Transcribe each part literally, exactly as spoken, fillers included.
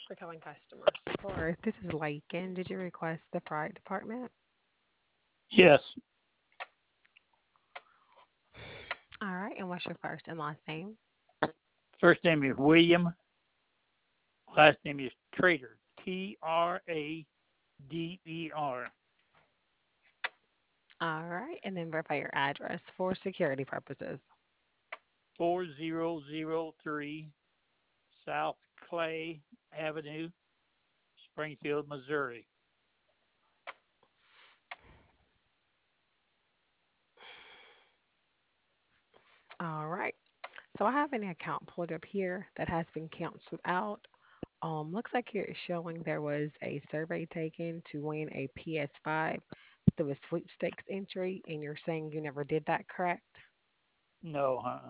For calling customer support. This is Lakin. Did you request the fright department? Yes. All right. And what's your first and last name? First name is William. Last name is Trader. T R A D E R. All right. And then verify your address for security purposes. Four zero zero three South Clay Avenue, Springfield, Missouri. All right. So I have an account pulled up here that has been canceled out. Um, looks like here it's showing there was a survey taken to win a P S five through a sweepstakes entry, and you're saying you never did that, correct? No, huh?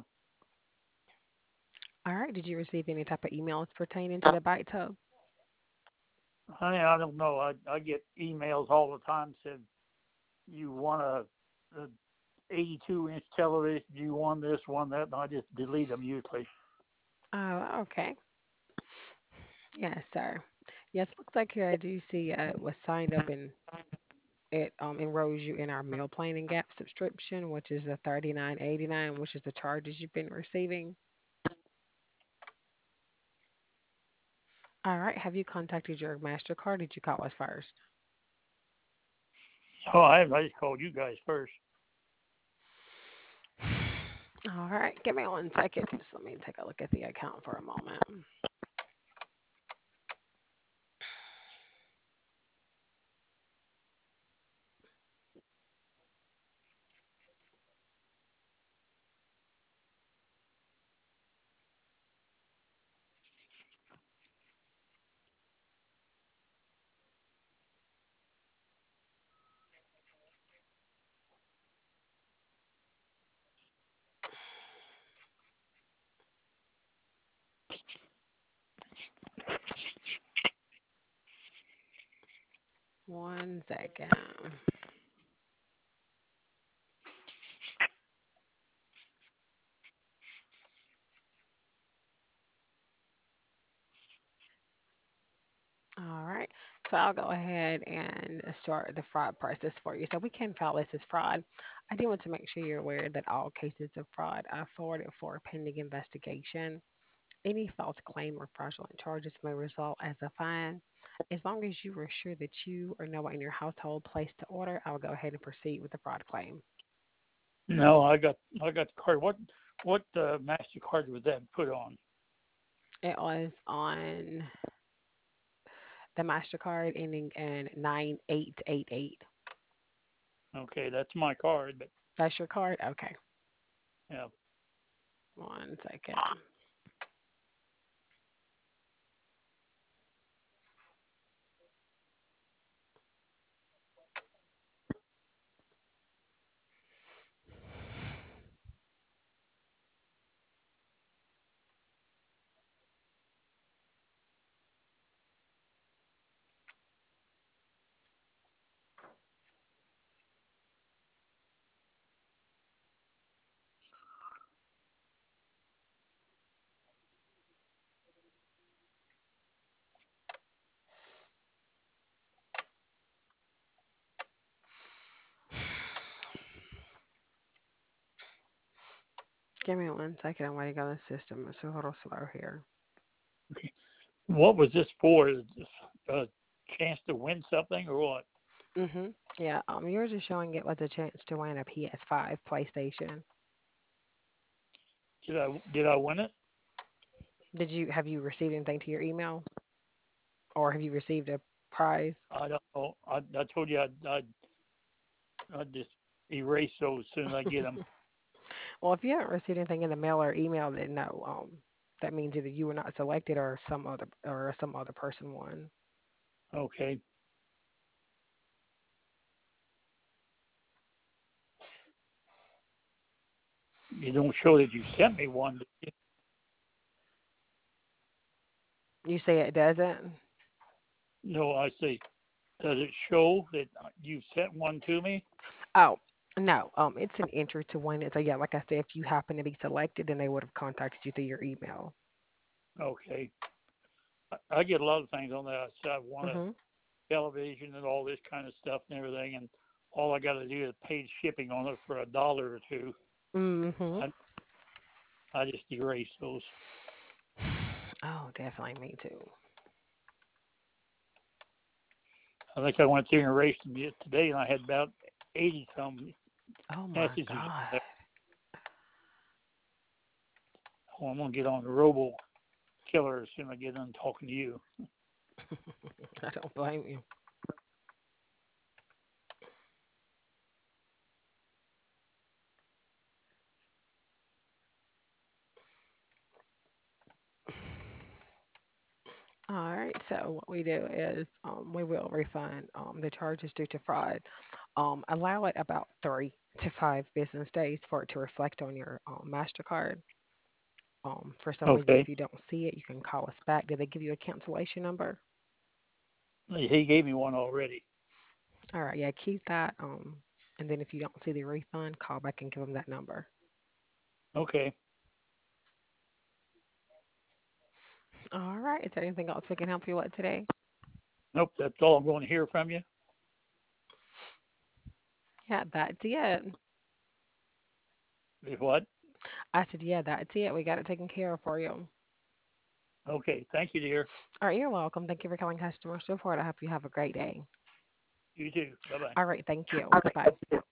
All right. Did you receive any type of emails pertaining to the bite tub? Honey, I don't know. I I get emails all the time said you want a, a eighty-two inch television, you won this, won that, and I just delete them usually. Oh, okay. Yes, sir. Yes, looks like here I do see uh, it was signed up and it um enrolls you in our meal plan and gap subscription, which is the thirty nine eighty nine, which is the charges you've been receiving. All right. Have you contacted your MasterCard? Did you call us first? Oh, I, I just called you guys first. All right. Give me one second. Just let me take a look at the account for a moment. One second. All right. So I'll go ahead and start the fraud process for you. So we can file this as fraud. I do want to make sure you're aware that all cases of fraud are forwarded for pending investigation. Any false claim or fraudulent charges may result as a fine. As long as you are sure that you or no one in your household placed the order, I'll go ahead and proceed with the fraud claim. No, I got I got the card. What what uh, Mastercard was that put on? It was on the MasterCard ending in nine eight eight eight. Okay, that's my card, but That's your card? Okay. yeah. One second. Give me one second. I'm waiting on the system. It's a little slow here. Okay. What was this for? Is this a chance to win something or what? Mhm. Yeah. Um, yours is showing it was a chance to win a P S five PlayStation. Did I did I win it? Did you have you received anything to your email, or have you received a prize? I don't know. I, I told you I'd, I'd, I'd just erase those as soon as I get them. Well, if you haven't received anything in the mail or email, then no. Um, that means either you were not selected or some other or some other person won. Okay. You don't show that you sent me one. You say it doesn't? No, I say, does it show that you sent one to me? Oh, no. Um, it's an entry to win it. So yeah, like I said, if you happen to be selected, then they would have contacted you through your email. Okay. I get a lot of things on that. So I want a Mhm. television and all this kind of stuff and everything, and all I got to do is pay shipping on it for a dollar or two. Mhm. I, I just erase those. Oh, definitely me too. I think I went through and erased them today, and I had about eighty some Oh my messages on God. there. Oh, I'm gonna get on the Robo Killer as soon as I get done talking to you. I don't blame you. All right. So what we do is um, we will refund um, the charges due to fraud. Um, allow it about three to five business days for it to reflect on your um, Mastercard. Um, for some reason, Okay. if you don't see it, you can call us back. Did they give you a cancellation number? He gave me one already. All right. Yeah. Keep that. Um, and then if you don't see the refund, call back and give them that number. Okay. All right. Is there anything else we can help you with today? Nope, that's all I'm going to hear from you. Yeah, that's it. Is what? I said, yeah, that's it. We got it taken care of for you. Okay. Thank you, dear. All right, you're welcome. Thank you for calling customer support. I hope you have a great day. You too. Bye bye. All right, thank you. Goodbye.